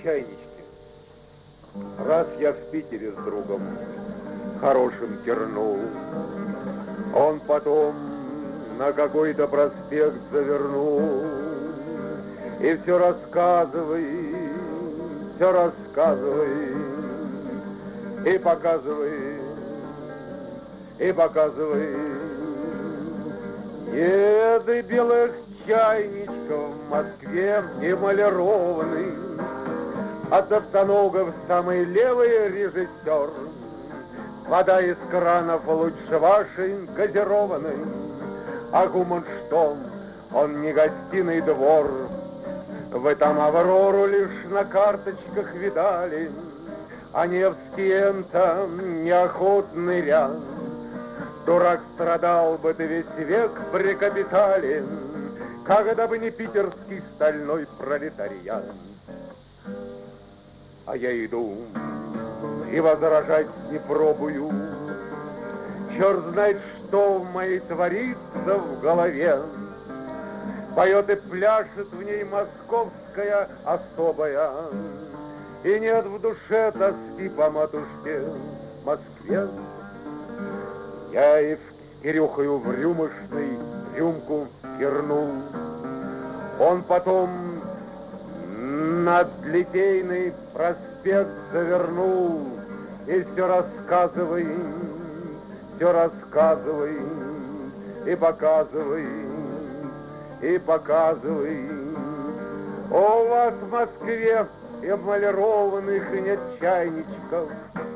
чайничке. Раз я в Питере с другом хорошим тернул, он потом на какой-то проспект завернул и все рассказывает, и показывает, и показывает. Нет и белых чайничков в Москве эмалированный, от автоногов самый левый режиссер. Вода из кранов лучше вашей газированной, а гуман что? Он не гостиный двор. Вы там Аврору лишь на карточках видали, а Невский это неохотный ряд. Дурак, страдал бы ты весь век при капитале, когда бы не питерский стальной пролетариат. А я иду и возражать не пробую. Черт знает, что в моей творится в голове. Поет и пляшет в ней московская особая, и нет в душе тоски по матушке в Москве. Я и в Кирюхою в рюмочной рюмку кирнул. Он потом над Литейный проспект завернул и все рассказывает, и показывает, и показывает. У вас в Москве эмалированных нет чайничков,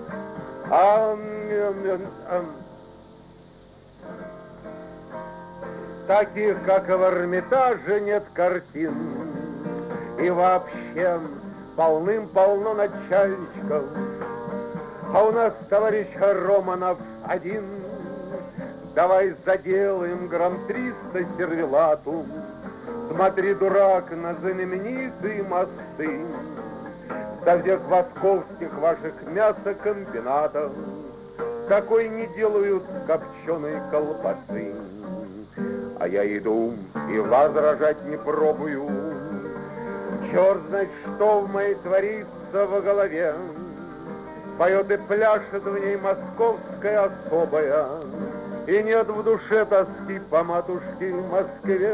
таких, как в Эрмитаже, нет картин. И вообще полным-полно начальничков. А у нас товарищ Романов один. Давай заделаем грамм 300 сервелату. Смотри, дурак, на знаменитые мосты. До всех московских ваших мясокомбинатов такой не делают копченой колбасы. А я иду и возражать не пробую. Черт знает, что в моей творится в голове. Поет и пляшет в ней московская особая, и нет в душе тоски по матушке в Москве.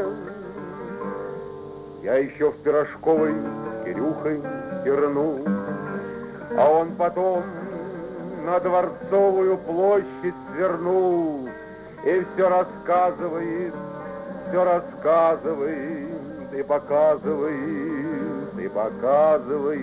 Я еще в Пирожковой с Кирюхой тернул, а он потом на Дворцовую площадь свернул и все рассказывает, и показывает, и показывает.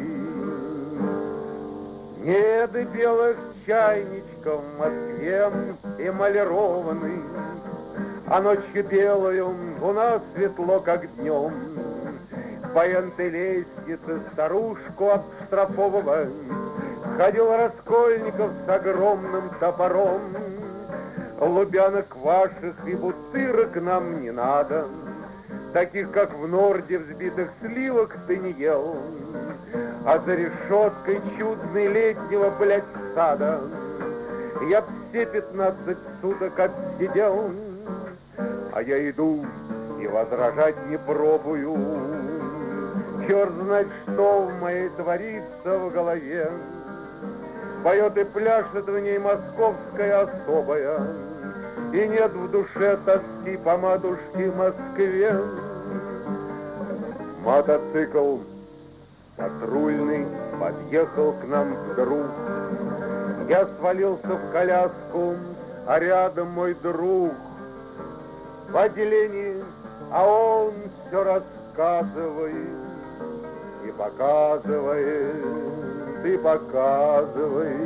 Нет и белых чайничков в Москве эмалированных, а ночью белую у нас светло, как днем. По энтой лестнице старушку обштрафовывать ходил Раскольников с огромным топором. Лубянок ваших и бутырок нам не надо, таких, как в Норде взбитых сливок ты не ел. А за решеткой чудной летнего, блядь, сада я б все 15 суток отсидел. А я иду и возражать не пробую. Черт знает, что в моей творится в голове. Поет и пляшет в ней московская особая, и нет в душе тоски по матушке в Москве. Мотоцикл патрульный подъехал к нам вдруг. Я свалился в коляску, а рядом мой друг в отделении, а он все рассказывает и показывает, и показывает.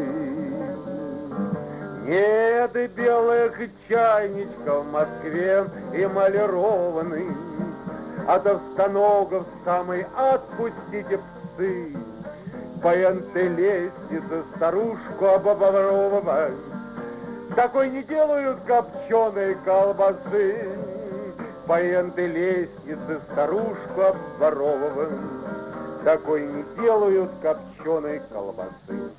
Нет и белых чайничков в Москве эмалированных, от овстоногов самый отпустите псы. По энтой лестнице старушку обворовывать, такой не делают копченой колбасы. По энтой лестнице старушку обворовывать, такой не делают копченой колбасы.